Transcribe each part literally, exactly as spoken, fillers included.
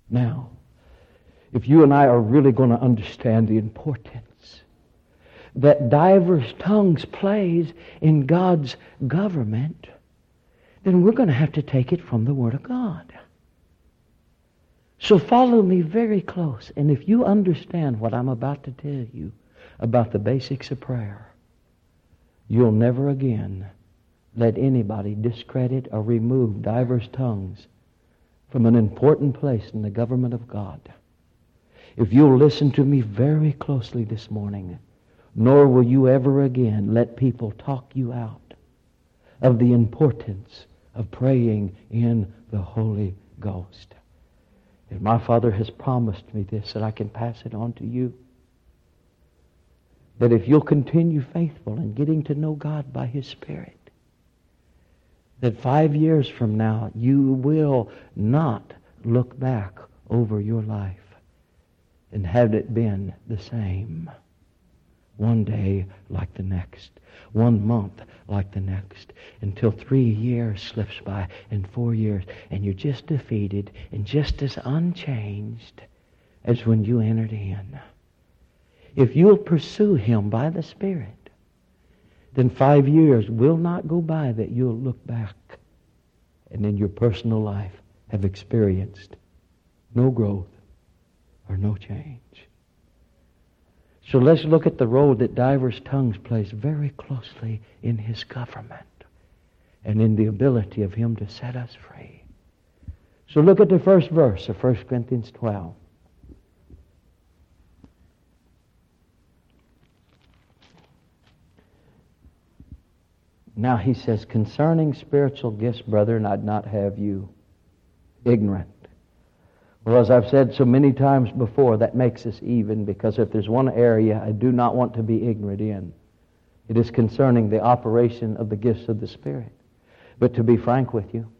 Now, if you and I are really going to understand the importance that diverse tongues plays in God's government, then we're going to have to take it from the Word of God. So follow me very close, and if you understand what I'm about to tell you about the basics of prayer, you'll never again let anybody discredit or remove diverse tongues from an important place in the government of God. If you'll listen to me very closely this morning, nor will you ever again let people talk you out of the importance of praying in the Holy Ghost. And my Father has promised me this, that I can pass it on to you. That if you'll continue faithful in getting to know God by His Spirit, that five years from now you will not look back over your life and have it been the same. One day like the next. One month like the next. Until three years slips by and four years. And you're just defeated and just as unchanged as when you entered in. If you'll pursue Him by the Spirit, then five years will not go by that you'll look back and in your personal life have experienced no growth or no change. So let's look at the role that diverse tongues plays very closely in His government and in the ability of Him to set us free. So look at the first verse of First Corinthians twelve. Now he says, concerning spiritual gifts, brethren, I'd not have you ignorant. Well, as I've said so many times before, that makes us even, because if there's one area I do not want to be ignorant in, it is concerning the operation of the gifts of the Spirit. But to be frank with you,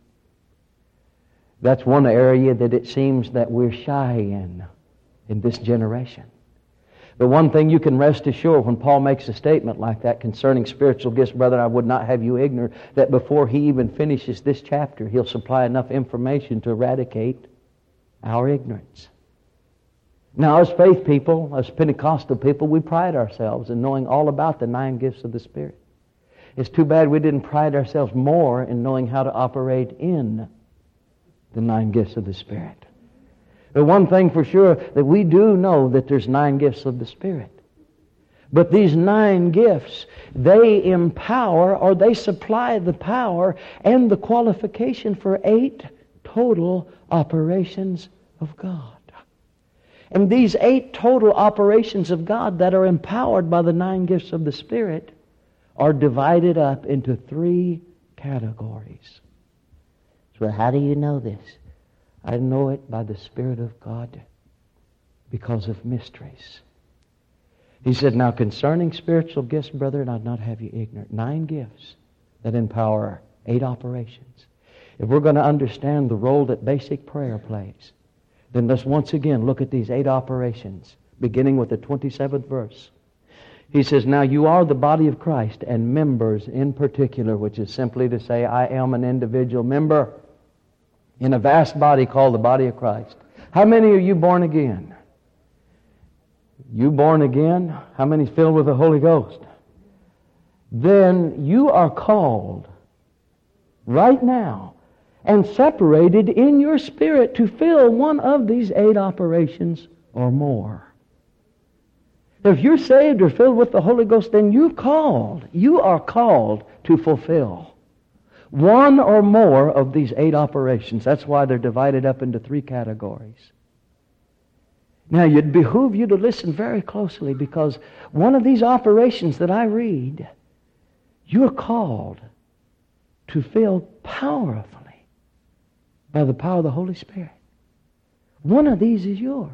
that's one area that it seems that we're shy in, in this generation. But one thing you can rest assured when Paul makes a statement like that concerning spiritual gifts, brethren, I would not have you ignorant, that before he even finishes this chapter, he'll supply enough information to eradicate our ignorance. Now, as faith people, as Pentecostal people, we pride ourselves in knowing all about the nine gifts of the Spirit. It's too bad we didn't pride ourselves more in knowing how to operate in the nine gifts of the Spirit. But one thing for sure, that we do know that there's nine gifts of the Spirit. But these nine gifts, they empower or they supply the power and the qualification for eight total operations of God. And these eight total operations of God that are empowered by the nine gifts of the Spirit are divided up into three categories. So how do you know this? I know it by the Spirit of God because of mysteries. He said, now concerning spiritual gifts, brethren, I'd not have you ignorant. Nine gifts that empower eight operations. If we're going to understand the role that basic prayer plays, then let's once again look at these eight operations, beginning with the twenty-seventh verse. He says, now you are the body of Christ and members in particular, which is simply to say, I am an individual member in a vast body called the body of Christ. How many are you born again? You born again? How many is filled with the Holy Ghost? Then you are called right now and separated in your spirit to fill one of these eight operations or more. If you're saved or filled with the Holy Ghost, then you're called. You are called to fulfill one or more of these eight operations. That's why they're divided up into three categories. Now, it'd behoove you to listen very closely, because one of these operations that I read, you're called to fill powerfully by the power of the Holy Spirit. One of these is yours.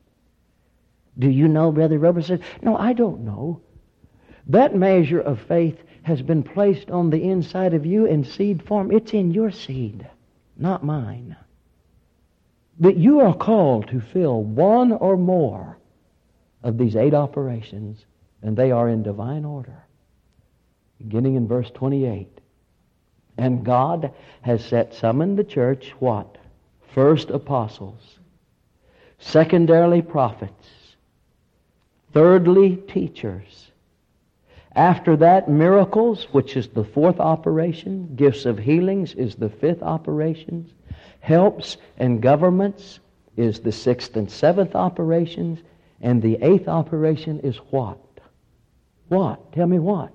Do you know, Brother Robertson? No, I don't know. That measure of faith has been placed on the inside of you in seed form. It's in your seed, not mine. But you are called to fill one or more of these eight operations, and they are in divine order. Beginning in verse twenty-eight. And God has set some in the church, what? First apostles, Secondarily, prophets. Thirdly, teachers. After that, miracles, which is the fourth operation. Gifts of healings is the fifth operation. Helps and governments is the sixth and seventh operations. And the eighth operation is what? What? Tell me what?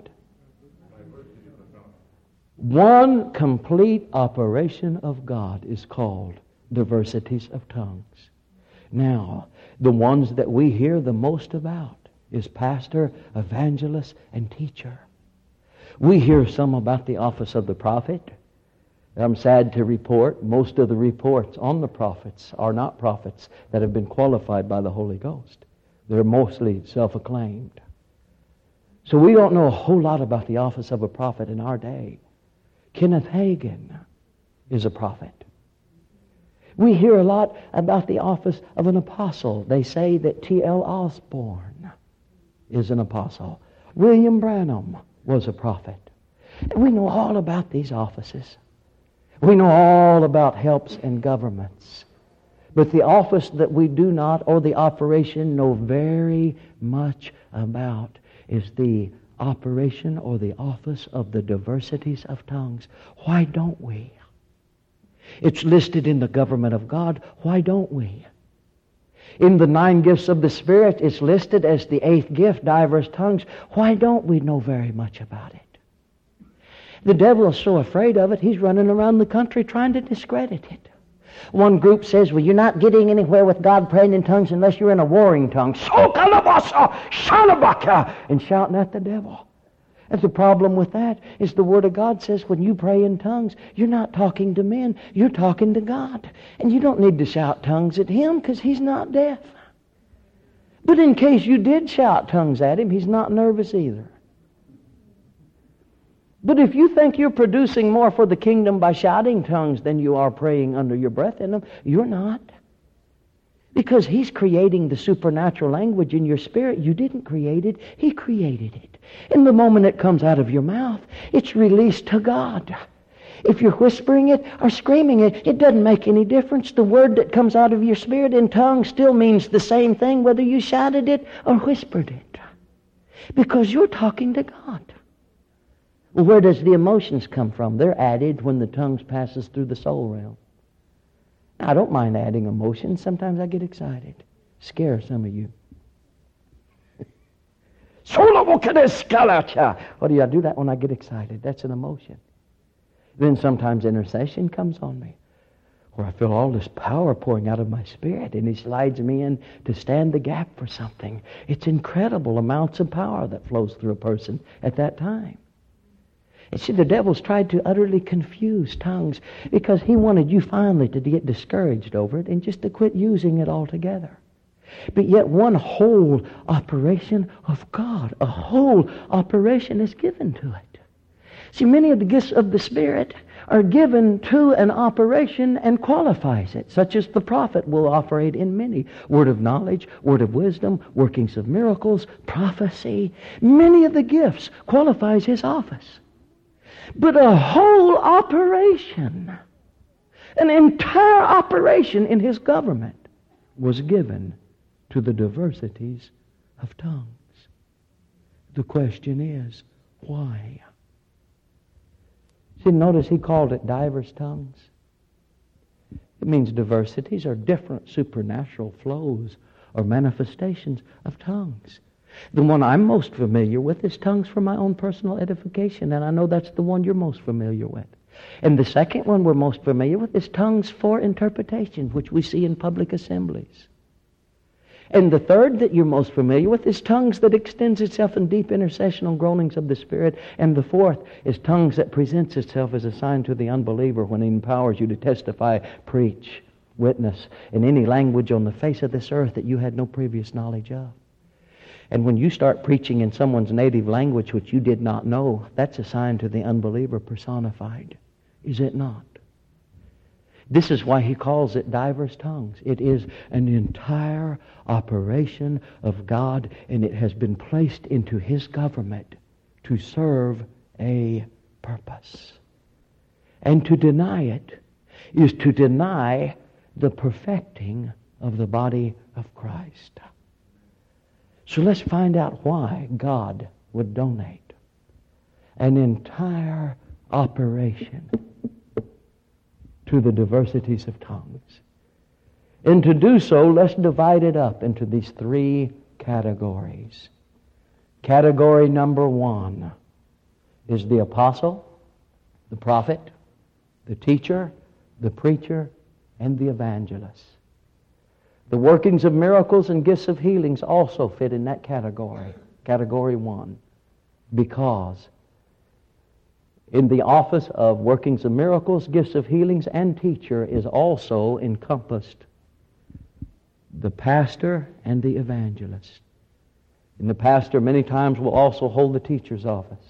One complete operation of God is called diversities of tongues. Now, the ones that we hear the most about is pastor, evangelist, and teacher. We hear some about the office of the prophet. I'm sad to report most of the reports on the prophets are not prophets that have been qualified by the Holy Ghost. They're mostly self-acclaimed. So we don't know a whole lot about the office of a prophet in our day. Kenneth Hagin is a prophet. We hear a lot about the office of an apostle. They say that T L Osborne is an apostle. William Branham was a prophet. And we know all about these offices. We know all about helps and governments. But the office that we do not, or the operation, know very much about is the operation or the office of the diversities of tongues. Why don't we? It's listed in the government of God. Why don't we? In the nine gifts of the Spirit, it's listed as the eighth gift, diverse tongues. Why don't we know very much about it? The devil is so afraid of it, he's running around the country trying to discredit it. One group says, well, you're not getting anywhere with God praying in tongues unless you're in a warring tongue. And shouting at the devil. And the problem with that is the Word of God says when you pray in tongues, you're not talking to men, you're talking to God. And you don't need to shout tongues at Him because He's not deaf. But in case you did shout tongues at Him, He's not nervous either. But if you think you're producing more for the kingdom by shouting tongues than you are praying under your breath in them, you're not. Because He's creating the supernatural language in your spirit. You didn't create it. He created it. And the moment it comes out of your mouth, it's released to God. If you're whispering it or screaming it, it doesn't make any difference. The word that comes out of your spirit in tongues still means the same thing whether you shouted it or whispered it. Because you're talking to God. Well, where does the emotions come from? They're added when the tongues passes through the soul realm. Now, I don't mind adding emotions. Sometimes I get excited. Scare some of you. What do I do that when I get excited? That's an emotion. Then sometimes intercession comes on me, where I feel all this power pouring out of my spirit, and He slides me in to stand the gap for something. It's incredible amounts of power that flows through a person at that time. And see, the devil's tried to utterly confuse tongues because he wanted you finally to get discouraged over it and just to quit using it altogether. But yet one whole operation of God, a whole operation is given to it. See, many of the gifts of the Spirit are given to an operation and qualifies it, such as the prophet will operate in many. Word of knowledge, word of wisdom, workings of miracles, prophecy. Many of the gifts qualifies his office. But a whole operation, an entire operation in his government was given to the diversities of tongues. The question is, why? See, notice he called it diverse tongues. It means diversities are different supernatural flows or manifestations of tongues. The one I'm most familiar with is tongues for my own personal edification, and I know that's the one you're most familiar with. And the second one we're most familiar with is tongues for interpretation, which we see in public assemblies. And the third that you're most familiar with is tongues that extends itself in deep intercessional groanings of the Spirit. And the fourth is tongues that presents itself as a sign to the unbeliever when it empowers you to testify, preach, witness in any language on the face of this earth that you had no previous knowledge of. And when you start preaching in someone's native language which you did not know, that's a sign to the unbeliever personified. Is it not? This is why he calls it diverse tongues. It is an entire operation of God, and it has been placed into His government to serve a purpose. And to deny it is to deny the perfecting of the body of Christ. So let's find out why God would donate an entire operation to the diversities of tongues. And to do so, let's divide it up into these three categories. Category number one is the apostle, the prophet, the teacher, the preacher, and the evangelist. The workings of miracles and gifts of healings also fit in that category, category one, because in the office of workings of miracles, gifts of healings, and teacher is also encompassed the pastor and the evangelist. And the pastor many times will also hold the teacher's office.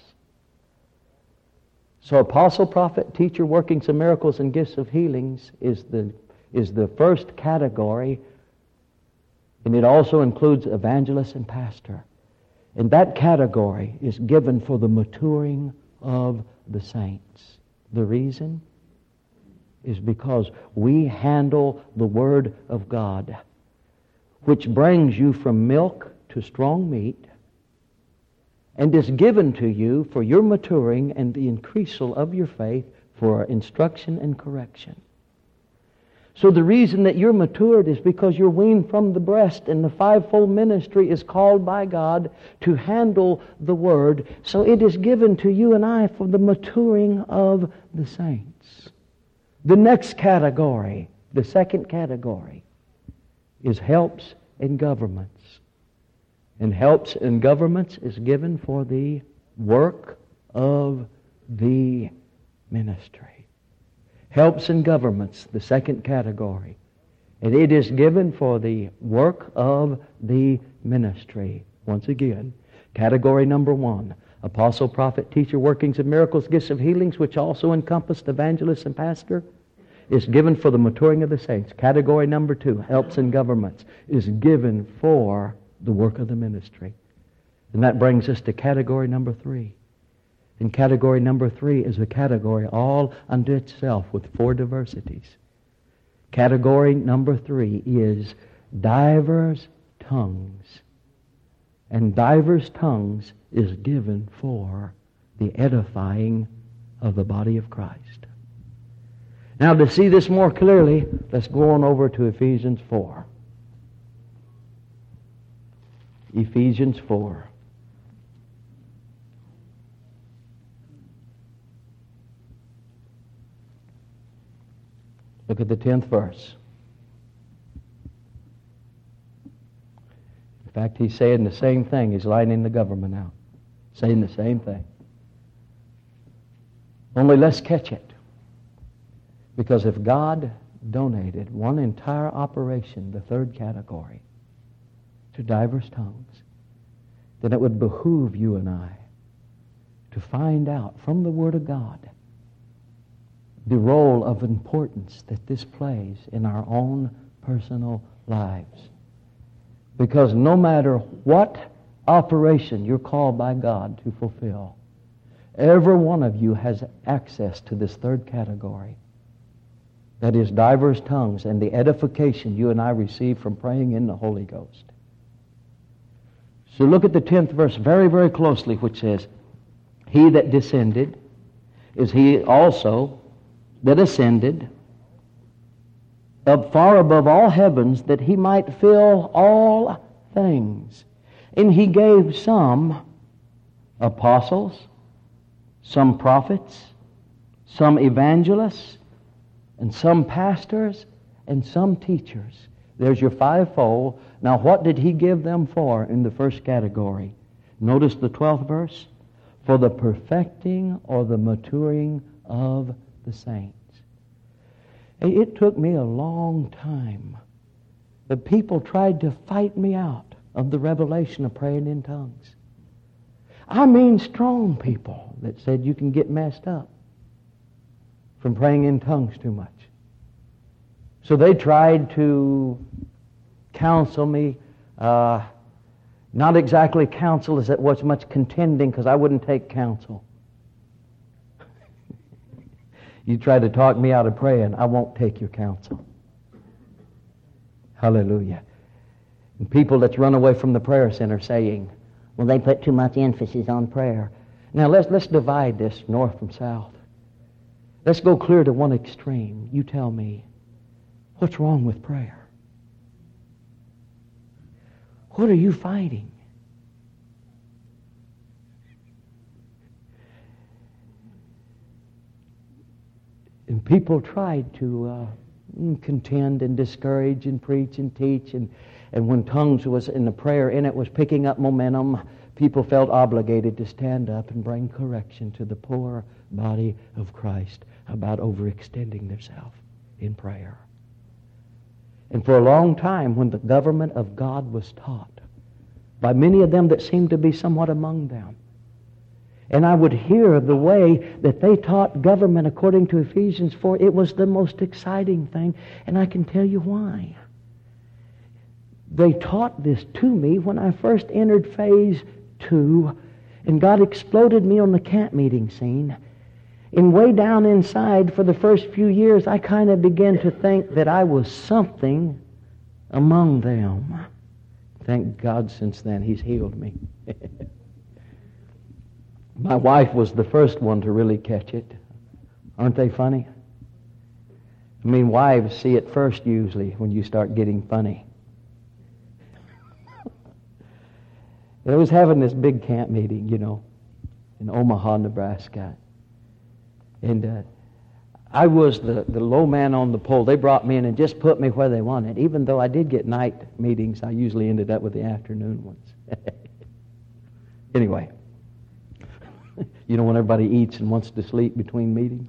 So apostle, prophet, teacher, workings of miracles, and gifts of healings is the, is the first category, and it also includes evangelist and pastor. And that category is given for the maturing of the saints. The reason is because we handle the Word of God, which brings you from milk to strong meat, and is given to you for your maturing and the increasal of your faith for instruction and correction. So the reason that you're matured is because you're weaned from the breast, and the fivefold ministry is called by God to handle the Word. So it is given to you and I for the maturing of the saints. The next category, the second category, is helps in governments. And helps in governments is given for the work of the ministry. Helps in governments, the second category. And it is given for the work of the ministry. Once again, category number one, apostle, prophet, teacher, workings of miracles, gifts of healings, which also encompass the evangelist and pastor, is given for the maturing of the saints. Category number two, helps in governments, is given for the work of the ministry. And that brings us to category number three. And category number three is a category all unto itself with four diversities. Category number three is divers tongues. And divers tongues is given for the edifying of the body of Christ. Now, to see this more clearly, let's go on over to Ephesians four. Ephesians four. Look at the tenth verse. In fact, he's saying the same thing. He's lining the government out. Saying the same thing. Only let's catch it. Because if God donated one entire operation, the third category, to diverse tongues, then it would behoove you and I to find out from the Word of God the role of importance that this plays in our own personal lives. Because no matter what operation you're called by God to fulfill, every one of you has access to this third category. That is diverse tongues and the edification you and I receive from praying in the Holy Ghost. So look at the tenth verse very, very closely, which says, He that descended is He also that ascended up far above all heavens, that He might fill all things. And He gave some apostles, some prophets, some evangelists, and some pastors, and some teachers. There's your fivefold. Now, what did He give them for in the first category? Notice the twelfth verse. For the perfecting or the maturing of the saints. It took me a long time. The people tried to fight me out of the revelation of praying in tongues. I mean strong people that said you can get messed up from praying in tongues too much. So they tried to counsel me. Uh, not exactly counsel as it was much contending, because I wouldn't take counsel. You try to talk me out of praying, I won't take your counsel. Hallelujah. And people that's run away from the prayer center saying, well, they put too much emphasis on prayer. Now let's let's divide this north from south. Let's go clear to one extreme. You tell me, what's wrong with prayer? What are you fighting? And people tried to uh, contend and discourage and preach and teach. And, and when tongues was in the prayer in it was picking up momentum, people felt obligated to stand up and bring correction to the poor body of Christ about overextending themselves in prayer. And for a long time, when the government of God was taught, by many of them that seemed to be somewhat among them, and I would hear the way that they taught government according to Ephesians four, it was the most exciting thing, and I can tell you why. They taught this to me when I first entered phase two, and God exploded me on the camp meeting scene. And way down inside, for the first few years, I kind of began to think that I was something among them. Thank God since then He's healed me. My wife was the first one to really catch it. Aren't they funny? I mean, wives see it first usually when you start getting funny. I was having this big camp meeting, you know, in Omaha, Nebraska. And uh, I was the, the low man on the pole. They brought me in and just put me where they wanted. Even though I did get night meetings, I usually ended up with the afternoon ones. Anyway, you know when everybody eats and wants to sleep between meetings?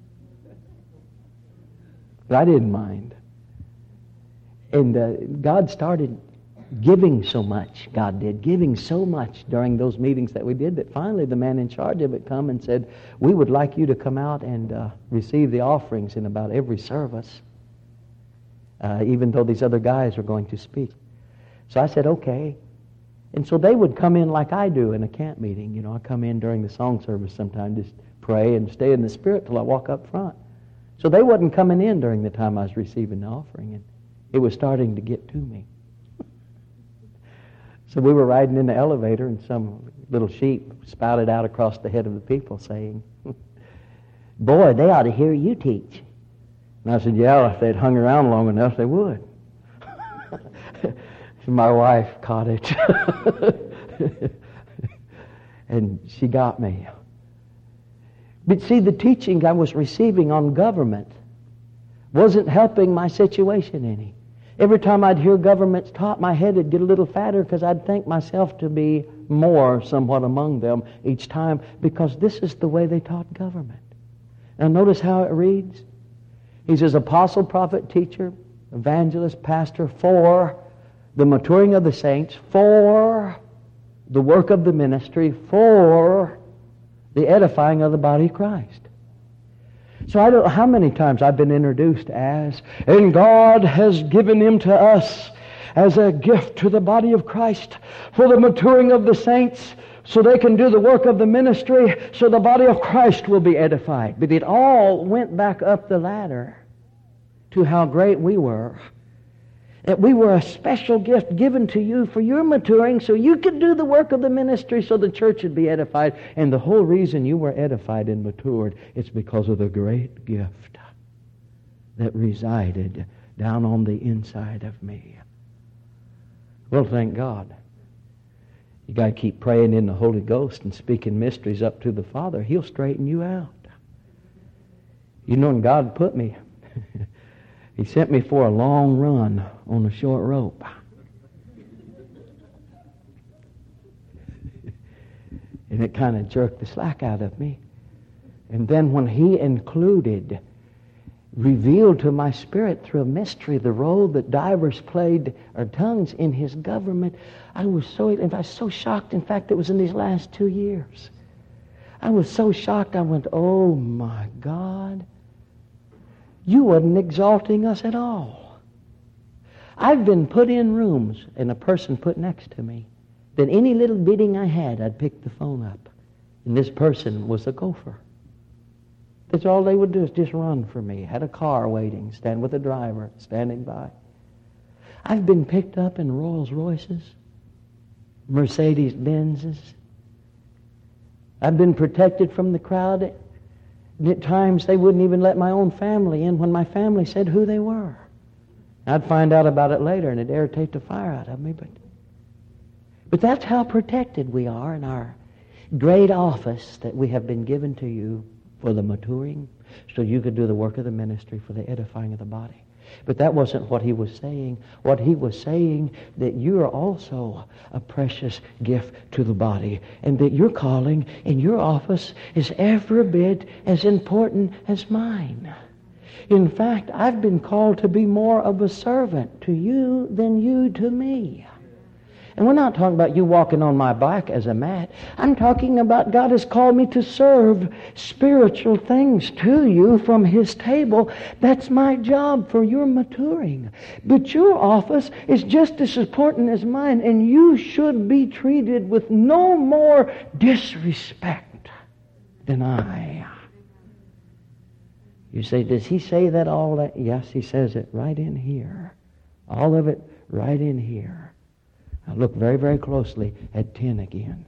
But I didn't mind. And uh, God started giving so much, God did, giving so much during those meetings that we did that finally the man in charge of it come and said, we would like you to come out and uh, receive the offerings in about every service, uh, even though these other guys are going to speak. So I said, okay. And so they would come in like I do in a camp meeting. You know, I come in during the song service sometime, just pray and stay in the Spirit till I walk up front. So they wasn't coming in during the time I was receiving the offering, and it was starting to get to me. So we were riding in the elevator, and some little sheep spouted out across the head of the people saying, boy, they ought to hear you teach. And I said, yeah, if they'd hung around long enough, they would. My wife caught it. And she got me. But see, the teaching I was receiving on government wasn't helping my situation any. Every time I'd hear governments taught, my head would get a little fatter because I'd think myself to be more somewhat among them each time, because this is the way they taught government. Now notice how it reads. He says, apostle, prophet, teacher, evangelist, pastor, for the maturing of the saints, for the work of the ministry, for the edifying of the body of Christ. So I don't know how many times I've been introduced as, and God has given him to us as a gift to the body of Christ for the maturing of the saints, so they can do the work of the ministry, so the body of Christ will be edified. But it all went back up the ladder to how great we were. That we were a special gift given to you for your maturing, so you could do the work of the ministry, so the church would be edified. And the whole reason you were edified and matured, it's because of the great gift that resided down on the inside of me. Well, thank God. You got to keep praying in the Holy Ghost and speaking mysteries up to the Father. He'll straighten you out. You know, when God put me, He sent me for a long run on a short rope. And it kind of jerked the slack out of me. And then when He included, revealed to my spirit through a mystery, the role that divers played, or tongues, in His government, I was so, I was so shocked. In fact, it was in these last two years. I was so shocked, I went, oh my God. You wasn't exalting us at all. I've been put in rooms, and a person put next to me, that any little bidding I had, I'd pick the phone up. And this person was a gopher. That's all they would do, is just run for me. Had a car waiting, stand with a driver, standing by. I've been picked up in Rolls Royces, Mercedes Benzes. I've been protected from the crowd. And at times they wouldn't even let my own family in when my family said who they were. I'd find out about it later and it'd irritate the fire out of me. But, but that's how protected we are in our great office that we have been given to you for the maturing, so you could do the work of the ministry for the edifying of the body. But that wasn't what he was saying. What he was saying, that you are also a precious gift to the body, and that your calling in your office is every bit as important as mine. In fact, I've been called to be more of a servant to you than you to me. And we're not talking about you walking on my back as a mat. I'm talking about God has called me to serve spiritual things to you from His table. That's my job for your maturing. But your office is just as important as mine, and you should be treated with no more disrespect than I. You say, does he say that all that? Yes, he says it right in here. All of it right in here. Now look very, very closely at ten again.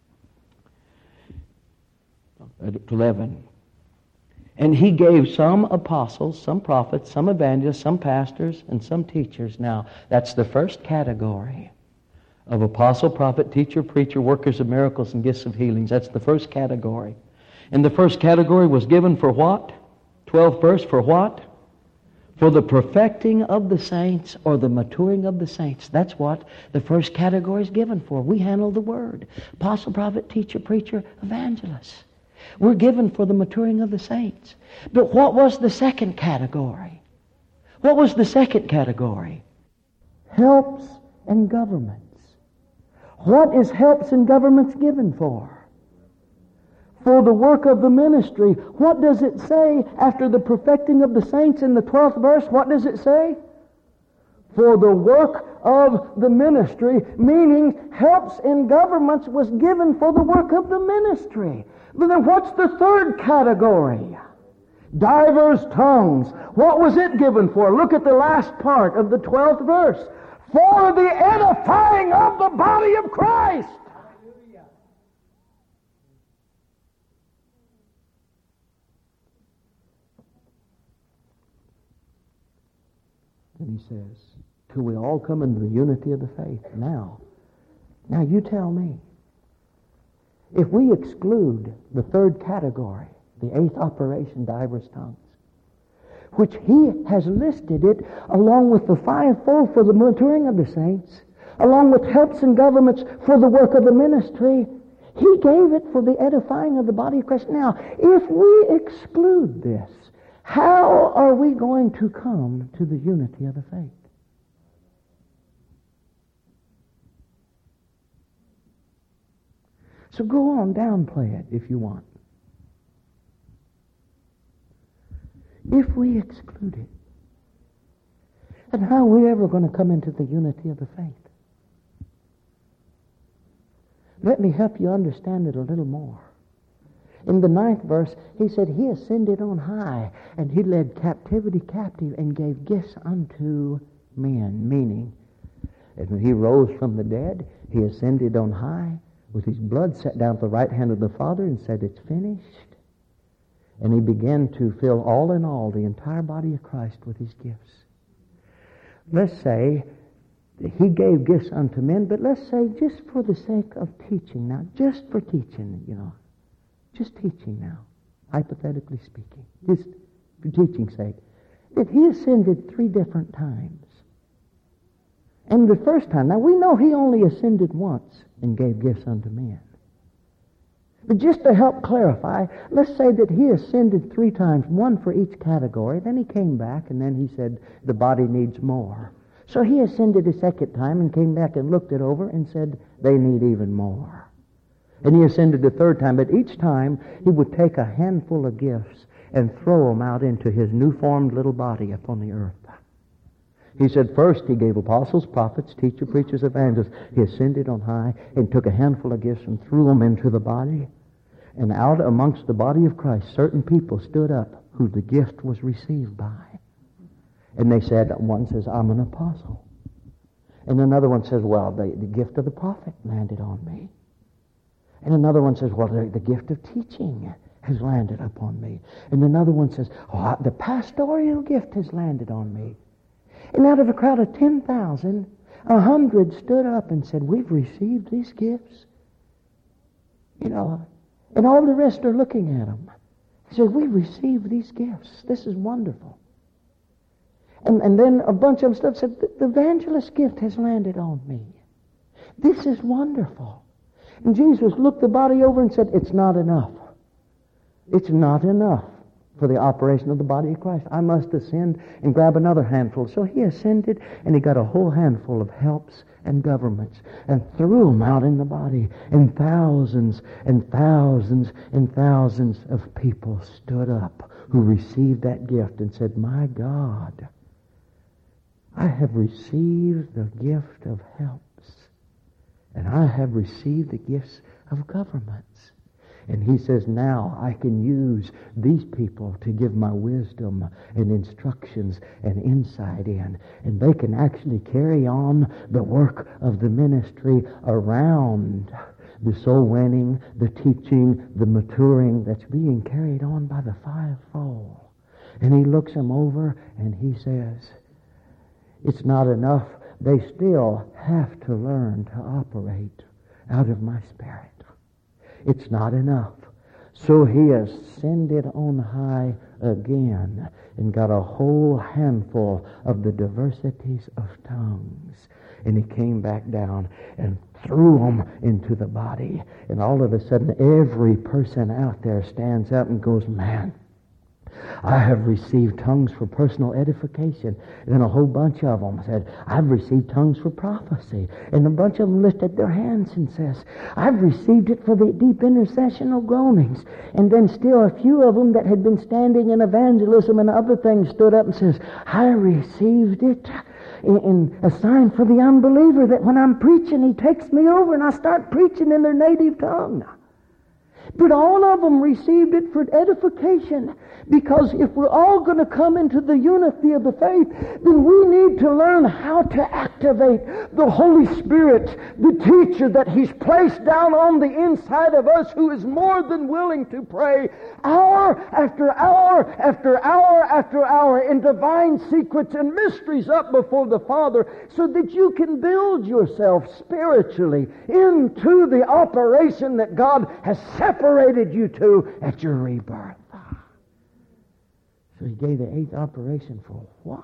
At eleven. And he gave some apostles, some prophets, some evangelists, some pastors, and some teachers. Now, that's the first category of apostle, prophet, teacher, preacher, workers of miracles, and gifts of healings. That's the first category. And the first category was given for what? twelfth verse, for what? For the perfecting of the saints, or the maturing of the saints. That's what the first category is given for. We handle the word. Apostle, prophet, teacher, preacher, evangelist. We're given for the maturing of the saints. But what was the second category? What was the second category? Helps and governments. What is helps and governments given for? For the work of the ministry. What does it say after the perfecting of the saints in the twelfth verse? What does it say? For the work of the ministry, meaning helps in governments was given for the work of the ministry. But then what's the third category? Divers tongues. What was it given for? Look at the last part of the twelfth verse. For the edifying of the body of Christ. And he says, till we all come into the unity of the faith. Now, now you tell me, if we exclude the third category, the eighth operation, divers tongues, which he has listed it along with the fivefold for the maturing of the saints, along with helps and governments for the work of the ministry, he gave it for the edifying of the body of Christ. Now, if we exclude this, how are we going to come to the unity of the faith? So go on, downplay it if you want. If we exclude it, then how are we ever going to come into the unity of the faith? Let me help you understand it a little more. In the ninth verse, he said, he ascended on high, and he led captivity captive and gave gifts unto men. Meaning, that when he rose from the dead, he ascended on high, with his blood sat down at the right hand of the Father and said, it's finished. And he began to fill all in all the entire body of Christ with his gifts. Let's say that he gave gifts unto men, but let's say just for the sake of teaching now, just for teaching, you know, just teaching now, hypothetically speaking, just for teaching's sake, that he ascended three different times. And the first time, now we know he only ascended once and gave gifts unto men. But just to help clarify, let's say that he ascended three times, one for each category. Then he came back and then he said, the body needs more. So he ascended a second time and came back and looked it over and said, they need even more. And he ascended the third time, but each time he would take a handful of gifts and throw them out into his new-formed little body upon the earth. He said first he gave apostles, prophets, teachers, preachers, evangelists. He ascended on high and took a handful of gifts and threw them into the body. And out amongst the body of Christ, certain people stood up who the gift was received by. And they said, one says, I'm an apostle. And another one says, well, the, the gift of the prophet landed on me. And another one says, well, the, the gift of teaching has landed upon me. And another one says, oh, the pastoral gift has landed on me. And out of a crowd of ten thousand, a hundred stood up and said, we've received these gifts. You know, and all the rest are looking at them. He said, we've received these gifts. This is wonderful. And, and then a bunch of them said, the evangelist gift has landed on me. This is wonderful. And Jesus looked the body over and said, it's not enough. It's not enough for the operation of the body of Christ. I must ascend and grab another handful. So he ascended and he got a whole handful of helps and governments and threw them out in the body. And thousands and thousands and thousands of people stood up who received that gift and said, my God, I have received the gift of helps, and I have received the gifts of governments. And he says, now I can use these people to give my wisdom and instructions and insight in. And they can actually carry on the work of the ministry around the soul winning, the teaching, the maturing that's being carried on by the fivefold. And he looks them over and he says, it's not enough. They still have to learn to operate out of my Spirit. It's not enough. So he ascended on high again and got a whole handful of the diversities of tongues. And he came back down and threw them into the body. And all of a sudden, every person out there stands up and goes, man, I have received tongues for personal edification. And then a whole bunch of them said, I've received tongues for prophecy. And a bunch of them lifted their hands and says, I've received it for the deep intercessional groanings. And then still a few of them that had been standing in evangelism and other things stood up and says, I received it in, in a sign for the unbeliever that when I'm preaching, he takes me over and I start preaching in their native tongue. But all of them received it for edification, because if we're all going to come into the unity of the faith, then we need to learn how to activate the Holy Spirit, the teacher that He's placed down on the inside of us, who is more than willing to pray hour after hour after hour after hour in divine secrets and mysteries up before the Father, so that you can build yourself spiritually into the operation that God has separated you to at your rebirth. So He gave the eighth operation for what?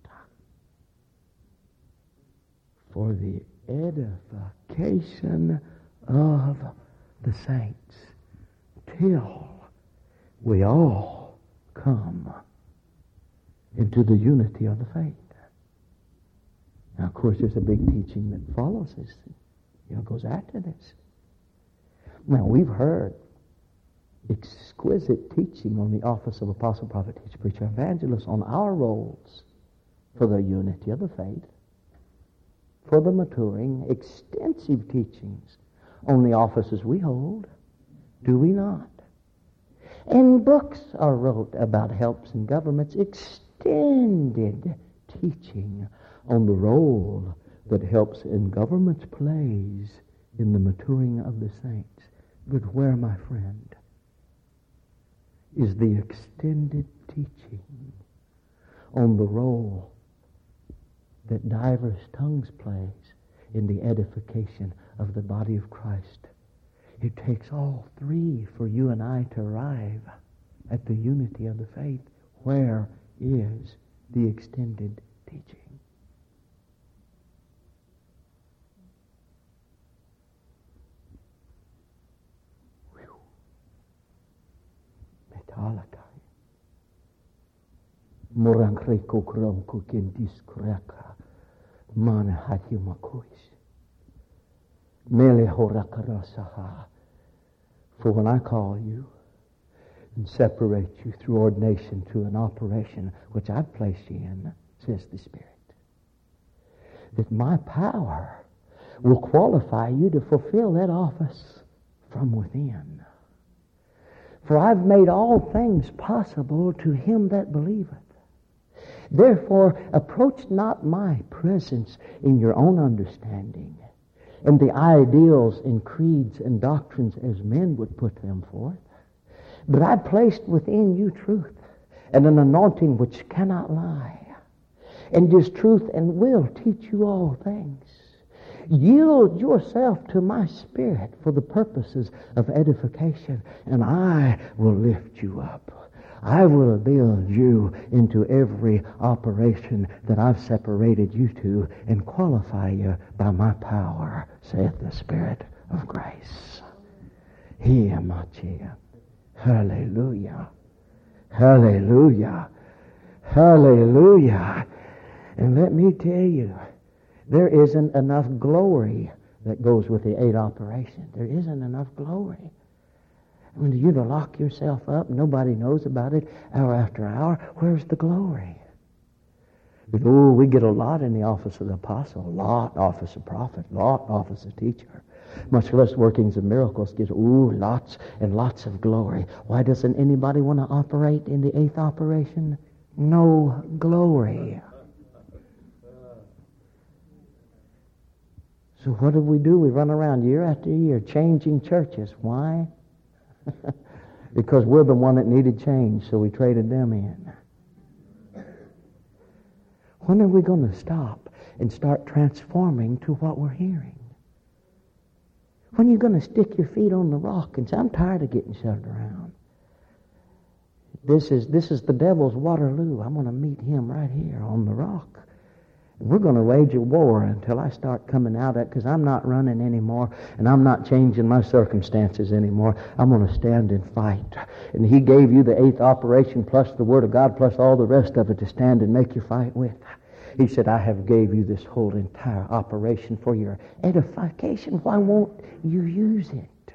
For the edification of the saints, till we all come into the unity of the faith. Now, of course, there's a big teaching that follows this, you know, goes after this. Now, we've heard exquisite teaching on the office of apostle, prophet, teacher, preacher, evangelist, on our roles for the unity of the faith, for the maturing, extensive teachings on the offices we hold, do we not? And books are wrote about helps and governments, extended teaching on the role that helps and governments plays in the maturing of the saints. But where, my friend, is the extended teaching on the role that diverse tongues plays in the edification of the body of Christ? It takes all three for you and I to arrive at the unity of the faith. Where is the extended teaching? Alakai. Morankreko kronko kendis kraka. Mana hati makois. Mele horakarasaha. For when I call you and separate you through ordination to an operation which I've placed you in, says the Spirit, that my power will qualify you to fulfill that office from within. For I've made all things possible to him that believeth. Therefore, approach not my presence in your own understanding and the ideals and creeds and doctrines as men would put them forth. But I placed within you truth and an anointing which cannot lie. And this truth and will teach you all things. Yield yourself to my Spirit for the purposes of edification, and I will lift you up. I will build you into every operation that I've separated you to and qualify you by my power, saith the Spirit of grace. Hallelujah. Hallelujah. Hallelujah. And let me tell you, there isn't enough glory that goes with the eight operation. There isn't enough glory. When you to lock yourself up, nobody knows about it, hour after hour, where's the glory? But, oh, we get a lot in the office of the apostle, a lot office of prophet, a lot office of teacher. Much less workings of miracles gives, ooh, lots and lots of glory. Why doesn't anybody want to operate in the eighth operation? No glory. So what do we do? We run around year after year changing churches. Why? Because we're the one that needed change, so we traded them in. When are we going to stop and start transforming to what we're hearing? When are you going to stick your feet on the rock and say, I'm tired of getting shoved around? This is, this is the devil's Waterloo. I'm going to meet him right here on the rock. We're going to wage a war until I start coming out of it, because I'm not running anymore and I'm not changing my circumstances anymore. I'm going to stand and fight. And he gave you the eighth operation plus the Word of God plus all the rest of it to stand and make your fight with. He said, I have gave you this whole entire operation for your edification. Why won't you use it?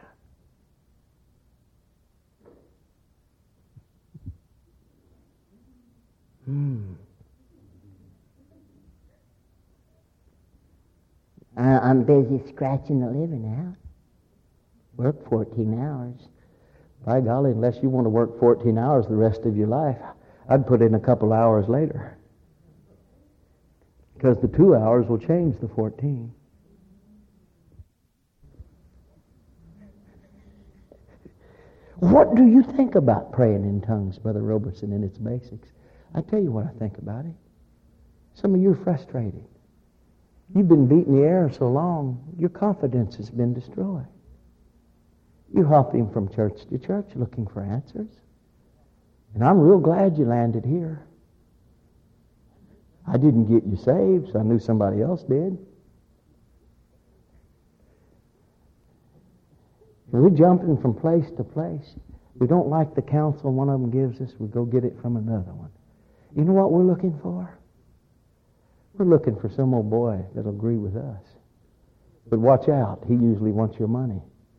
Hmm. I'm busy scratching the living out. Work fourteen hours. By golly, unless you want to work fourteen hours the rest of your life, I'd put in a couple hours later. Because the two hours will change the fourteen. What do you think about praying in tongues, Brother Robertson, in its basics? I tell you what I think about it. Some of you are frustrated. You've been beating the air so long, your confidence has been destroyed. You're hopping from church to church looking for answers. And I'm real glad you landed here. I didn't get you saved, so I knew somebody else did. We're jumping from place to place. We don't like the counsel one of them gives us, we go get it from another one. You know what we're looking for? We're looking for some old boy that'll agree with us. But watch out, he usually wants your money.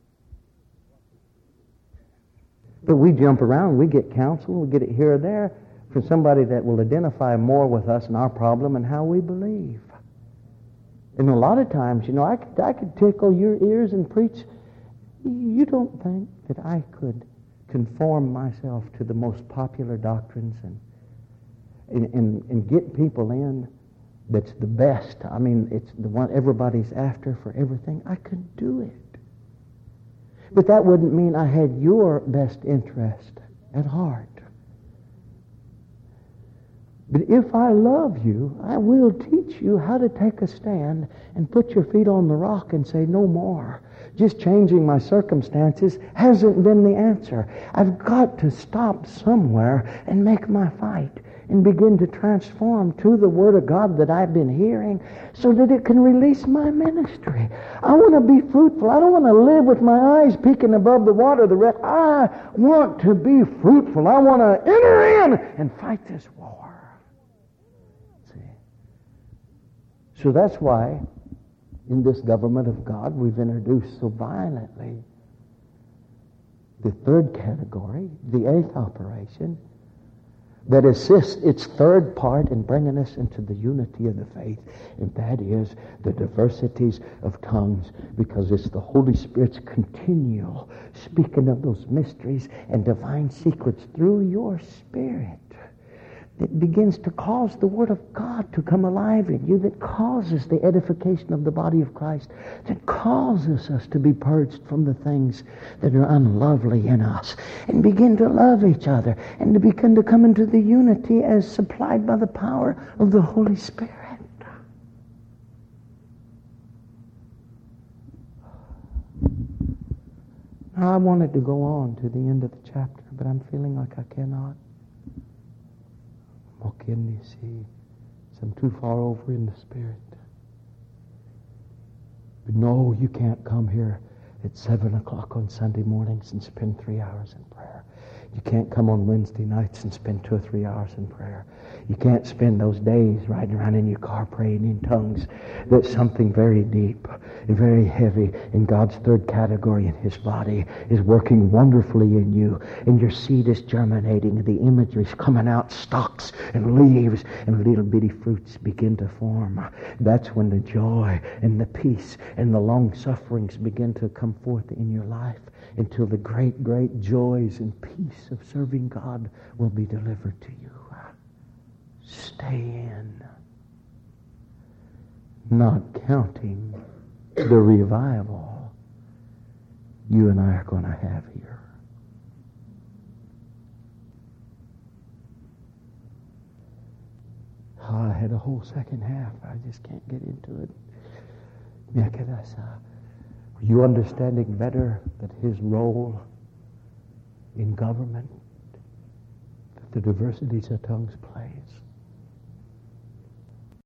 But we jump around, we get counsel, we get it here or there from somebody that will identify more with us and our problem and how we believe. And a lot of times, you know, I could, I could tickle your ears and preach. You don't think that I could conform myself to the most popular doctrines and and, and, and get people in that's the best. I mean, it's the one everybody's after for everything. I could do it. But that wouldn't mean I had your best interest at heart. But if I love you, I will teach you how to take a stand and put your feet on the rock and say, no more. Just changing my circumstances hasn't been the answer. I've got to stop somewhere and make my fight and begin to transform to the Word of God that I've been hearing so that it can release my ministry. I want to be fruitful. I don't want to live with my eyes peeking above the water. The rest. I want to be fruitful. I want to enter in and fight this war. See? So that's why in this government of God we've introduced so violently the third category, the eighth operation, that assists its third part in bringing us into the unity of the faith, and that is the diversities of tongues, because it's the Holy Spirit's continual speaking of those mysteries and divine secrets through your spirit that begins to cause the Word of God to come alive in you, that causes the edification of the body of Christ, that causes us to be purged from the things that are unlovely in us, and begin to love each other, and to begin to come into the unity as supplied by the power of the Holy Spirit. Now, I wanted to go on to the end of the chapter, but I'm feeling like I cannot. You see, I'm too far over in the Spirit. But no, you can't come here at seven o'clock on Sunday mornings and spend three hours in prayer. You can't come on Wednesday nights and spend two or three hours in prayer. You can't spend those days riding around in your car praying in tongues. That's something very deep and very heavy in God's third category in His body is working wonderfully in you. And your seed is germinating and the imagery is coming out, stalks and leaves and little bitty fruits begin to form. That's when the joy and the peace and the long sufferings begin to come forth in your life, until the great, great joys and peace of serving God will be delivered to you. Stay in. Not counting the revival you and I are going to have here. Oh, I had a whole second half. I just can't get into it. Are you understanding better that His role in government, that the diversities of tongues play?